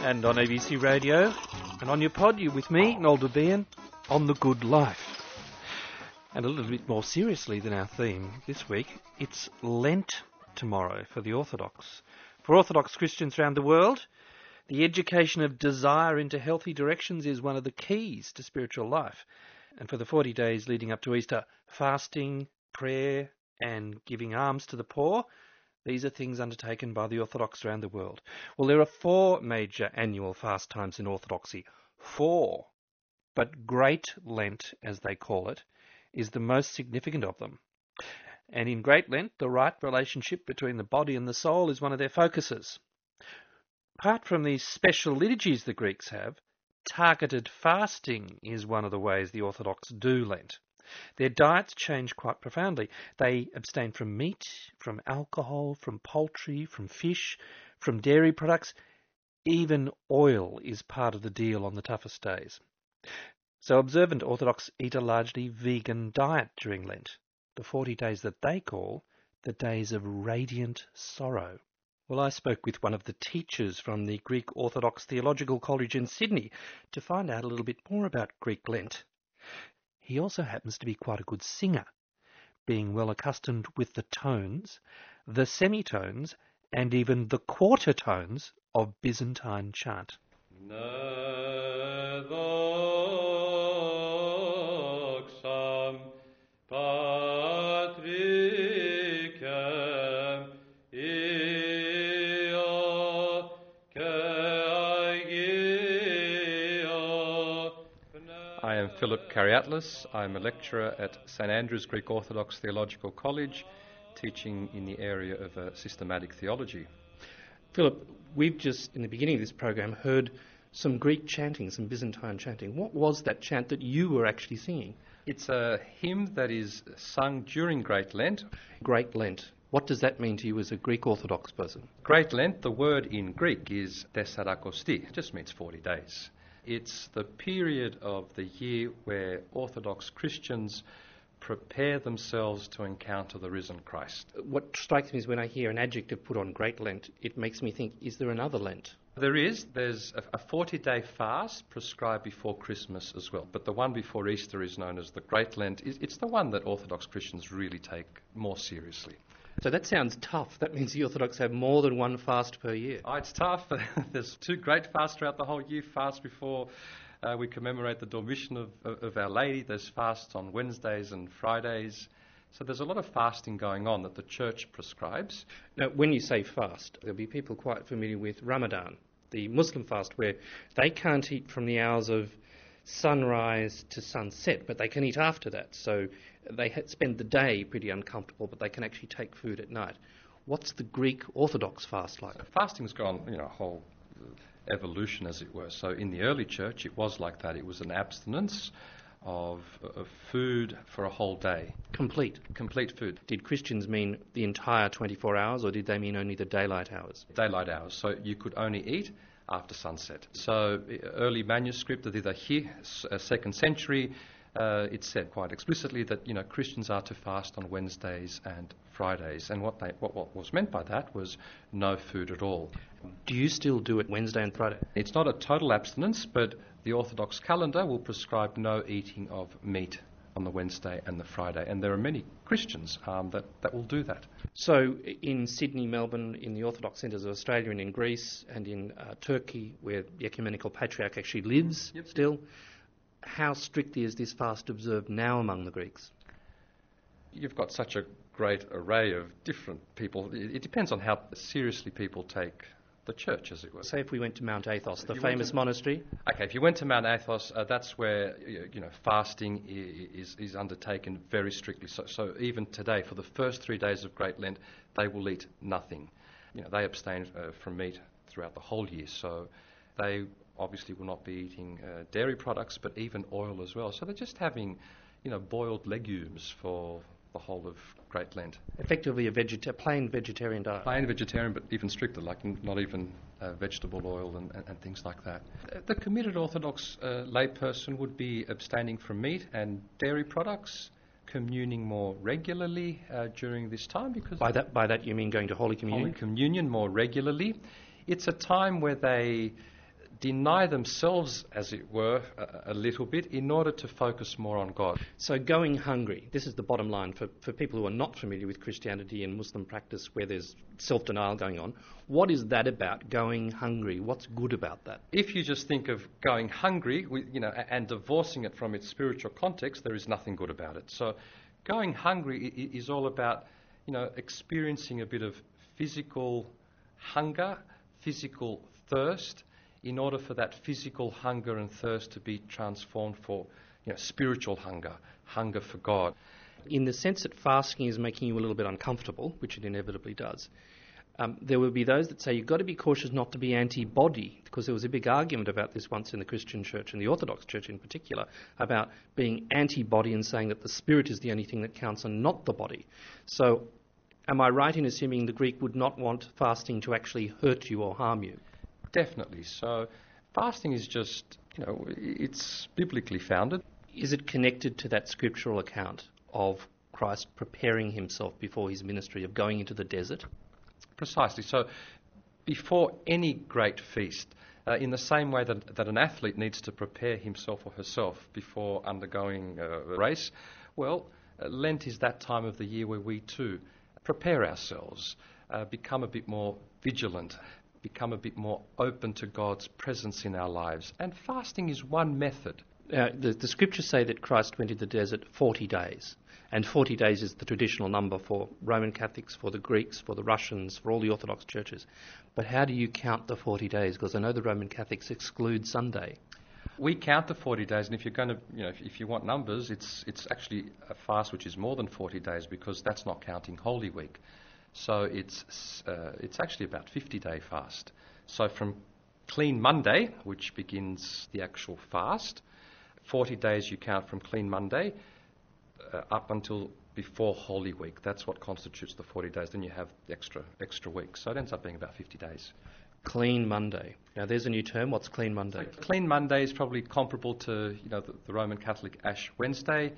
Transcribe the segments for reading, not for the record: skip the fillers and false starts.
and on ABC Radio, and on your pod, you're with me, Noel Debian, on The Good Life. And a little bit more seriously than our theme this week, it's Lent tomorrow for the Orthodox. For Orthodox Christians around the world, the education of desire into healthy directions is one of the keys to spiritual life. And for the 40 days leading up to Easter, fasting, prayer, and giving alms to the poor, these are things undertaken by the Orthodox around the world. Well, there are 4 major annual fast times in Orthodoxy. 4. But Great Lent, as they call it, is the most significant of them. And in Great Lent, the right relationship between the body and the soul is one of their focuses. Apart from these special liturgies the Greeks have, targeted fasting is one of the ways the Orthodox do Lent. Their diets change quite profoundly. They abstain from meat, from alcohol, from poultry, from fish, from dairy products. Even oil is part of the deal on the toughest days. So observant Orthodox eat a largely vegan diet during Lent, the 40 days that they call the days of radiant sorrow. Well, I spoke with one of the teachers from the Greek Orthodox Theological College in Sydney to find out a little bit more about Greek Lent. He also happens to be quite a good singer, being well accustomed with the tones, the semitones, and even the quarter tones of Byzantine chant. I am Philip Kariatlis. I'm a lecturer at St Andrew's Greek Orthodox Theological College, teaching in the area of systematic theology. Philip, we've just, in the beginning of this program, heard some Greek chanting, some Byzantine chanting. What was that chant that you were actually singing? It's a hymn that is sung during Great Lent. Great Lent. What does that mean to you as a Greek Orthodox person? Great Lent, the word in Greek is Tessarakosti. It just means 40 days. It's the period of the year where Orthodox Christians prepare themselves to encounter the risen Christ. What strikes me is when I hear an adjective put on Great Lent, it makes me think, is there another Lent? There's a 40-day fast prescribed before Christmas as well, but the one before Easter is known as the Great Lent. It's the one that Orthodox Christians really take more seriously. So that sounds tough. That means the Orthodox have more than one fast per year. Oh, it's tough. There's 2 great fasts throughout the whole year. Fast before we commemorate the Dormition of Our Lady. There's fasts on Wednesdays and Fridays. So there's a lot of fasting going on that the Church prescribes. Now, when you say fast, there'll be people quite familiar with Ramadan, the Muslim fast, where they can't eat from the hours of sunrise to sunset, but they can eat after that. So they spend the day pretty uncomfortable, but they can actually take food at night. What's the Greek Orthodox fast like? So fasting's gone, a whole evolution, as it were. So in the early church, it was like that. It was an abstinence of food for a whole day. Complete food. Did Christians mean the entire 24 hours, or did they mean only the daylight hours? Daylight hours. So you could only eat after sunset. So early manuscript of the Dahir, 2nd century, it said quite explicitly that Christians are to fast on Wednesdays and Fridays, and what was meant by that was no food at all. Do you still do it Wednesday and Friday? It's not a total abstinence, but the Orthodox calendar will prescribe no eating of meat on the Wednesday and the Friday, and there are many Christians that will do that. So in Sydney, Melbourne, in the Orthodox centres of Australia and in Greece and in Turkey, where the Ecumenical Patriarch actually lives still, how strictly is this fast observed now among the Greeks? You've got such a great array of different people. It depends on how seriously people take the church, as it were. Say if we went to Mount Athos, the famous monastery. Okay, if you went to Mount Athos, that's where fasting is undertaken very strictly. So even today, for the first 3 days of Great Lent, they will eat nothing. They abstain from meat throughout the whole year. So they obviously will not be eating dairy products, but even oil as well. So they're just having, boiled legumes for the whole of Great Lent. Effectively a plain vegetarian diet. Plain vegetarian, but even stricter, like not even vegetable oil and things like that. The committed Orthodox layperson would be abstaining from meat and dairy products, communing more regularly during this time, because by that you mean going to Holy Communion? Holy Communion more regularly. It's a time where they deny themselves, as it were, a little bit in order to focus more on God. So going hungry, this is the bottom line for people who are not familiar with Christianity and Muslim practice where there's self-denial going on. What is that about, going hungry? What's good about that? If you just think of going hungry, and divorcing it from its spiritual context, there is nothing good about it. So going hungry is all about, experiencing a bit of physical hunger, physical thirst, in order for that physical hunger and thirst to be transformed for spiritual hunger for God. In the sense that fasting is making you a little bit uncomfortable, which it inevitably does, there will be those that say you've got to be cautious not to be anti-body, because there was a big argument about this once in the Christian church, and the Orthodox church in particular, about being anti-body and saying that the spirit is the only thing that counts and not the body. So am I right in assuming the Greek would not want fasting to actually hurt you or harm you? Definitely. So fasting is just, it's biblically founded. Is it connected to that scriptural account of Christ preparing himself before his ministry, of going into the desert? Precisely. So before any great feast, in the same way that an athlete needs to prepare himself or herself before undergoing a race, Lent is that time of the year where we too prepare ourselves, become a bit more vigilant, become a bit more open to God's presence in our lives. And fasting is one method. The scriptures say that Christ went into the desert 40 days. And 40 days is the traditional number for Roman Catholics, for the Greeks, for the Russians, for all the Orthodox churches. But how do you count the 40 days? Because I know the Roman Catholics exclude Sunday. We count the 40 days, and if you're going to, if you want numbers, it's actually a fast which is more than 40 days, because that's not counting Holy Week. So it's actually about 50-day fast. So from Clean Monday, which begins the actual fast, 40 days you count from Clean Monday up until before Holy Week. That's what constitutes the 40 days. Then you have the extra week. So it ends up being about 50 days. Clean Monday. Now there's a new term. What's Clean Monday? So Clean Monday is probably comparable to the Roman Catholic Ash Wednesday.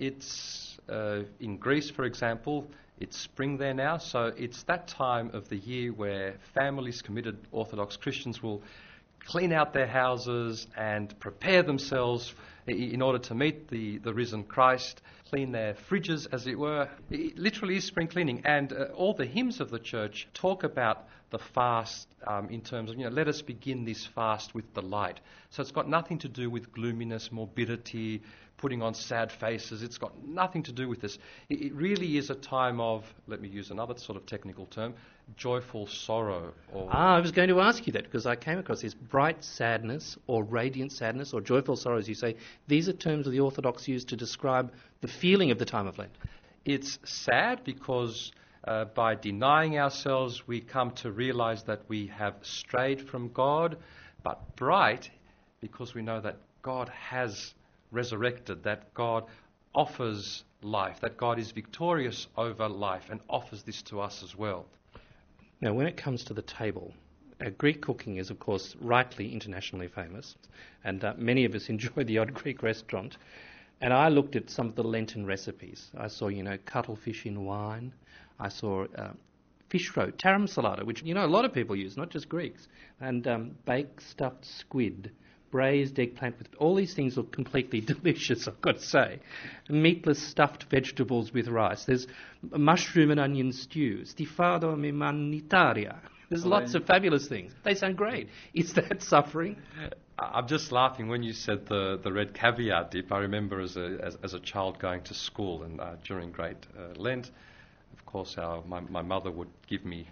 It's in Greece, for example. It's spring there now, so it's that time of the year where families, committed Orthodox Christians, will clean out their houses and prepare themselves in order to meet the risen Christ, clean their fridges, as it were. It literally is spring cleaning, and all the hymns of the church talk about the fast in terms of, let us begin this fast with delight. So it's got nothing to do with gloominess, morbidity, putting on sad faces. It's got nothing to do with this. It really is a time of, let me use another sort of technical term, joyful sorrow. I was going to ask you that, because I came across this bright sadness or radiant sadness or joyful sorrow, as you say. These are terms that the Orthodox use to describe the feeling of the time of Lent. It's sad because by denying ourselves we come to realize that we have strayed from God, but bright because we know that God has resurrected, that God offers life, that God is victorious over life and offers this to us as well. Now, when it comes to the table, Greek cooking is, of course, rightly internationally famous, and many of us enjoy the odd Greek restaurant. And I looked at some of the Lenten recipes. I saw, cuttlefish in wine. I saw fish roe, taram salata, which, a lot of people use, not just Greeks, and baked stuffed squid, braised eggplant. With all these things look completely delicious, I've got to say. Meatless stuffed vegetables with rice. There's mushroom and onion stew, stifado humanitaria. There's lots of fabulous things. They sound great. Is that suffering? I'm just laughing when you said the red caviar dip. I remember as a child going to school, and during Great Lent, of course, my mother would give me,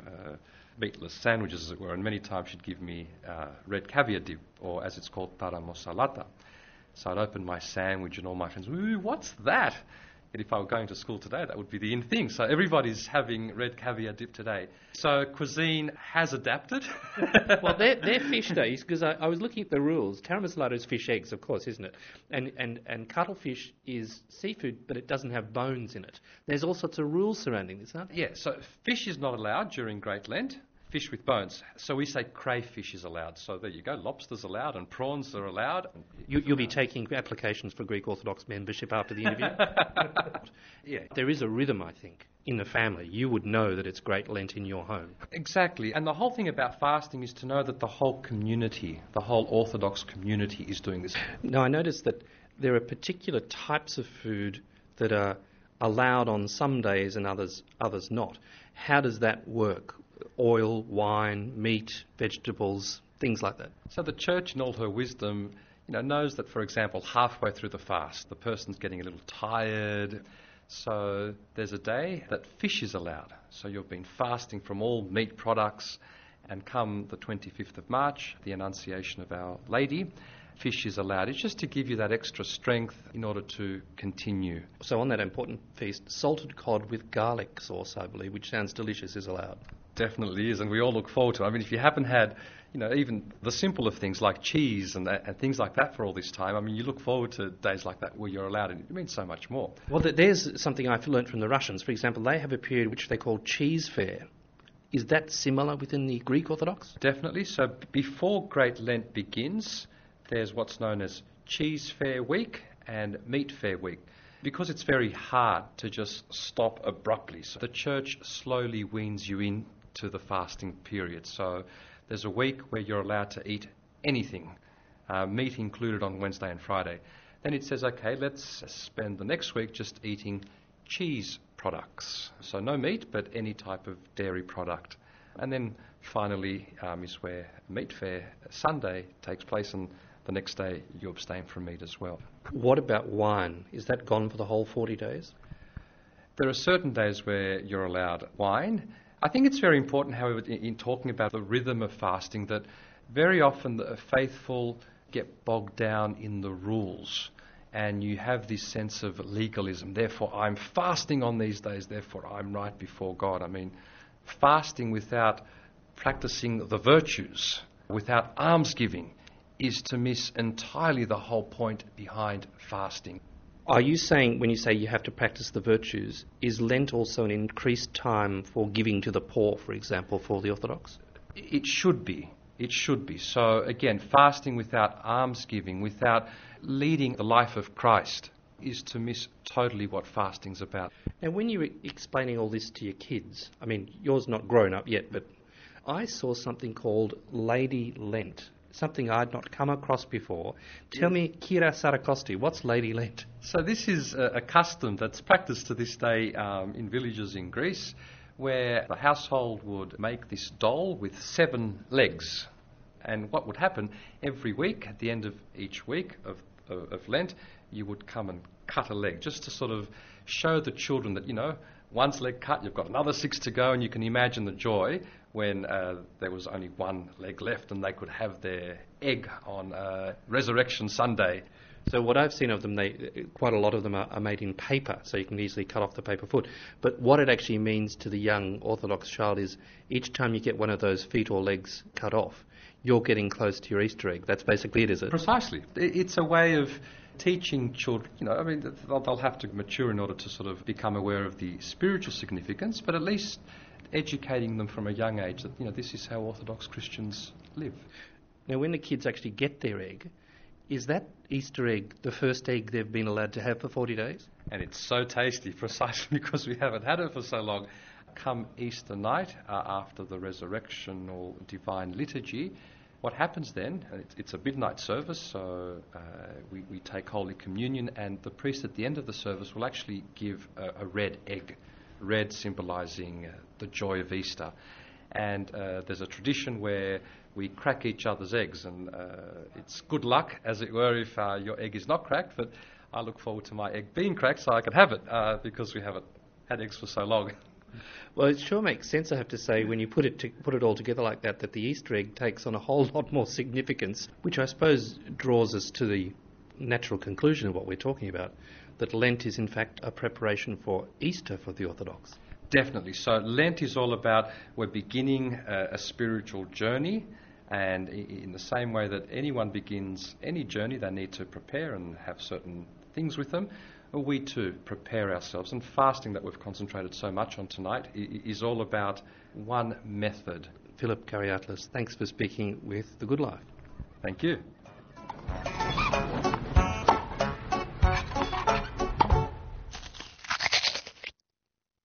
meatless sandwiches, as it were, and many times she'd give me red caviar dip, or as it's called, taramosalata. So I'd open my sandwich and all my friends, ooh, what's that? And if I were going to school today, that would be the in thing. So everybody's having red caviar dip today. So cuisine has adapted. Well, they're fish days, because I was looking at the rules. Taramasalata is fish eggs, of course, isn't it? And cuttlefish is seafood, but it doesn't have bones in it. There's all sorts of rules surrounding this, aren't there? Yeah, so fish is not allowed during Great Lent. Fish with bones. So we say crayfish is allowed. So there you go. Lobster's allowed and prawns are allowed. You'll be taking applications for Greek Orthodox membership after the interview? Yeah. There is a rhythm, I think, in the family, you would know that it's Great Lent in your home. Exactly. And the whole thing about fasting is to know that the whole community, the whole Orthodox community is doing this. Now, I noticed that there are particular types of food that are allowed on some days and others not. How does that work? Oil, wine, meat, vegetables, things like that. So the Church, in all her wisdom, knows that, for example, halfway through the fast, the person's getting a little tired. So there's a day that fish is allowed. So you've been fasting from all meat products, and come the 25th of March, the Annunciation of Our Lady, fish is allowed. It's just to give you that extra strength in order to continue. So on that important feast, salted cod with garlic sauce, I believe, which sounds delicious, is allowed. Definitely is, and we all look forward to it. I mean, if you haven't had, even the simple of things like cheese and things like that for all this time, I mean, you look forward to days like that where you're allowed, and it means so much more. Well, there's something I've learnt from the Russians. For example, they have a period which they call cheese fair. Is that similar within the Greek Orthodox? Definitely. So before Great Lent begins, there's what's known as Cheese Fair Week and Meat Fair Week. Because it's very hard to just stop abruptly, so the Church slowly weans you in to the fasting period. So there's a week where you're allowed to eat anything, meat included on Wednesday and Friday. Then it says, okay, let's spend the next week just eating cheese products. So no meat, but any type of dairy product. And then finally is where Meat Fair Sunday takes place, and the next day you abstain from meat as well. What about wine? Is that gone for the whole 40 days? There are certain days where you're allowed wine. I think it's very important, however, in talking about the rhythm of fasting, that very often the faithful get bogged down in the rules, and you have this sense of legalism. Therefore, I'm fasting on these days, therefore I'm right before God. I mean, fasting without practicing the virtues, without almsgiving, is to miss entirely the whole point behind fasting. Are you saying, when you say you have to practice the virtues, is Lent also an increased time for giving to the poor, for example, for the Orthodox? It should be. It should be. So again, fasting without almsgiving, without leading the life of Christ, is to miss totally what fasting's about. Now, when you were explaining all this to your kids, I mean, yours not grown up yet, but I saw something called Lady Lent, something I'd not come across before. Tell me, Kira Sarakosti, what's Lady Lent? So this is a custom that's practiced to this day in villages in Greece, where the household would make this doll with 7 legs. And what would happen, every week, at the end of each week of Lent, you would come and cut a leg, just to sort of show the children that, one's leg cut, you've got another 6 to go, and you can imagine the joy when there was only 1 leg left and they could have their egg on Resurrection Sunday. So what I've seen of them, quite a lot of them are made in paper, so you can easily cut off the paper foot. But what it actually means to the young Orthodox child is each time you get one of those feet or legs cut off, you're getting close to your Easter egg. That's basically it, is it? Precisely. It's a way of teaching children, they'll have to mature in order to sort of become aware of the spiritual significance, but at least educating them from a young age that, this is how Orthodox Christians live. Now, when the kids actually get their egg, is that Easter egg the first egg they've been allowed to have for 40 days? And it's so tasty, precisely because we haven't had it for so long. Come Easter night, after the resurrection or divine liturgy, what happens then, it's a midnight service, so we take Holy Communion, and the priest at the end of the service will actually give a red egg, red symbolising the joy of Easter. And there's a tradition where we crack each other's eggs, and it's good luck, as it were, if your egg is not cracked, but I look forward to my egg being cracked so I can have it, because we haven't had eggs for so long. Well, it sure makes sense, I have to say, when you put it all together like that the Easter egg takes on a whole lot more significance, which I suppose draws us to the natural conclusion of what we're talking about, that Lent is in fact a preparation for Easter for the Orthodox. Definitely. So Lent is all about, we're beginning a spiritual journey, and in the same way that anyone begins any journey, they need to prepare and have certain things with them. We too prepare ourselves, and fasting that we've concentrated so much on tonight is all about one method. Philip Kariatlis, thanks for speaking with The Good Life. Thank you.